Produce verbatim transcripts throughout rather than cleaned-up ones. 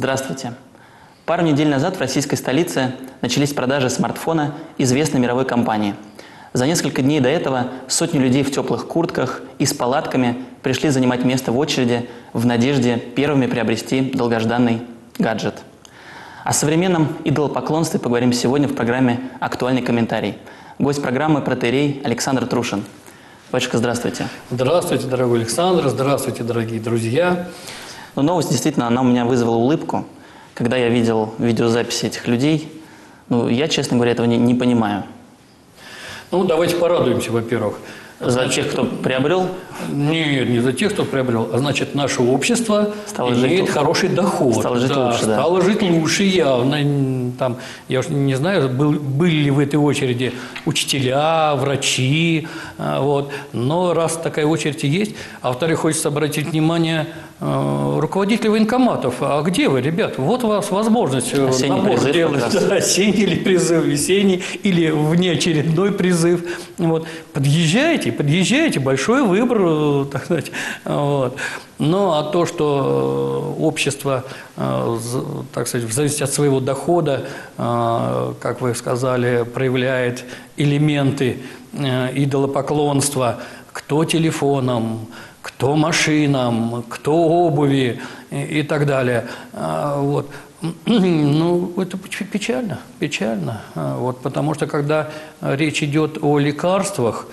Здравствуйте. Пару недель назад в российской столице начались продажи смартфона известной мировой компании. За несколько дней до этого сотни людей в теплых куртках и с палатками пришли занимать место в очереди в надежде первыми приобрести долгожданный гаджет. О современном идолопоклонстве поговорим сегодня в программе «Актуальный комментарий». Гость программы протоиерей Александр Трушин. Батюшка, здравствуйте. Здравствуйте, дорогой Александр. Здравствуйте, дорогие друзья. Но новость, действительно, она у меня вызвала улыбку. Когда я видел видеозаписи этих людей, ну, я, честно говоря, этого не, не понимаю. Ну, давайте порадуемся, во-первых. За Значит, тех, кто приобрел? Нет, не за тех, кто приобрел, а значит, наше общество стало имеет жить, хороший доход. Стало жить да, лучше, да. Стало жить лучше явно. Там, я уж не знаю, был, были ли в этой очереди учителя, врачи, вот. Но раз такая очередь есть, а во-вторых, хочется обратить внимание э, руководителей военкоматов. А где вы, ребят? Вот у вас возможность осенний набор призыв делать. Да, осенний или призыв, весенний, или внеочередной призыв. Вот. Подъезжайте, подъезжайте, большой выбор, так сказать. Вот. Ну, а то, что общество, так сказать, в зависимости от своего дохода, как вы сказали, проявляет элементы идолопоклонства, кто телефоном, кто машинам, кто обуви и так далее. Вот. Ну, это печально, печально. Вот, потому что, когда речь идет о лекарствах,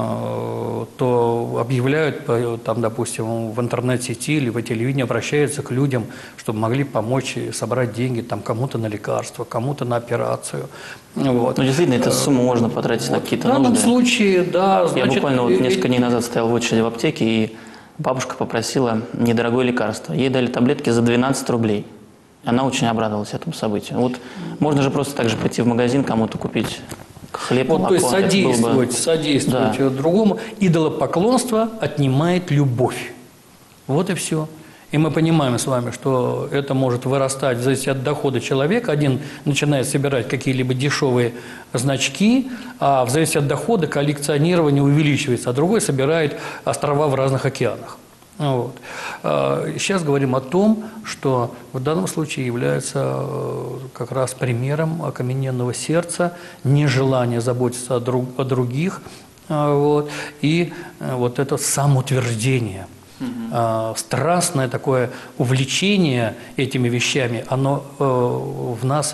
то объявляют, там, допустим, в интернет-сети или по телевидению обращаются к людям, чтобы могли помочь собрать деньги там, кому-то на лекарства, кому-то на операцию. Вот. Ну, действительно, эту сумму можно потратить вот на какие-то нужды. В данном случае, да. Значит, я буквально вот несколько дней назад стоял в очереди в аптеке, и бабушка попросила недорогое лекарство. Ей дали таблетки за двенадцать рублей. Она очень обрадовалась этому событию. Вот можно же просто так же пойти в магазин, кому-то купить хлеб, вот, молоко. то есть содействовать, бы... содействовать да. другому. Идолопоклонство отнимает любовь. Вот и все. И мы понимаем с вами, что это может вырастать в зависимости от дохода человека. Один начинает собирать какие-либо дешевые значки, а в зависимости от дохода коллекционирование увеличивается, а другой собирает острова в разных океанах. Вот. Сейчас говорим о том, что в данном случае является как раз примером окамененного сердца, нежелания заботиться о, друг, о других, вот, и вот это самоутверждение. Mm-hmm. Страстное такое увлечение этими вещами, оно в нас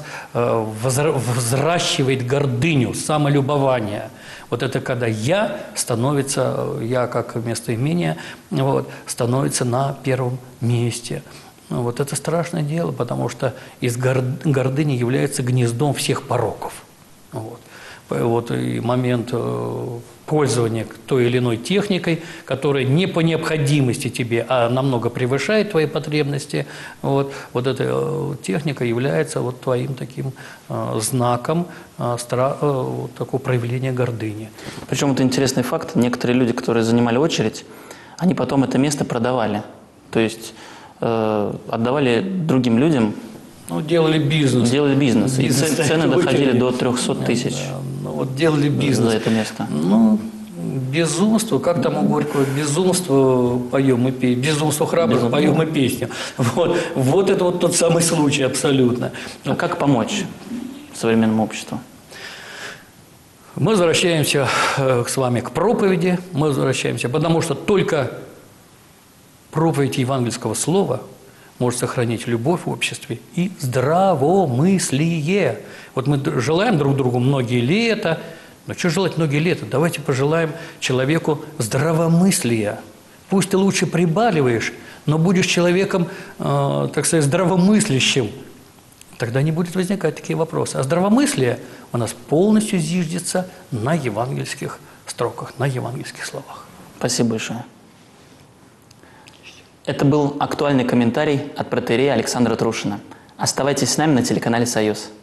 взращивает гордыню, самолюбование. Вот это когда «я» становится, «я» как местоимение, вот, становится на первом месте. Вот это страшное дело, потому что из гордыни является гнездом всех пороков. Вот. Вот и момент пользования той или иной техникой, которая не по необходимости тебе, а намного превышает твои потребности, вот, вот эта техника является вот твоим таким э, знаком э, стра, э, вот такого проявления гордыни. Причем это интересный факт. Некоторые люди, которые занимали очередь, они потом это место продавали. То есть э, отдавали другим людям. Ну, делали бизнес. Делали бизнес. бизнес. И цены доходили до трёхсот тысяч. Да, ну, вот делали бизнес. За это место. Ну, безумство, как там у Горького, безумство поем и песню, безумство храбрых Безум... поем и песню. Вот, вот это вот тот самый случай абсолютно. А как помочь современному обществу? Мы возвращаемся с вами к проповеди, мы возвращаемся, потому что только проповедь евангельского слова может сохранить любовь в обществе и здравомыслие. Вот мы желаем друг другу многие лета, но что желать многие лета? Давайте пожелаем человеку здравомыслия. Пусть ты лучше прибаливаешь, но будешь человеком, э, так сказать, здравомыслящим. Тогда не будет возникать такие вопросы. А здравомыслие у нас полностью зиждется на евангельских строках, на евангельских словах. Спасибо большое. Это был актуальный комментарий от протоиерея Александра Трушина. Оставайтесь с нами на телеканале «Союз».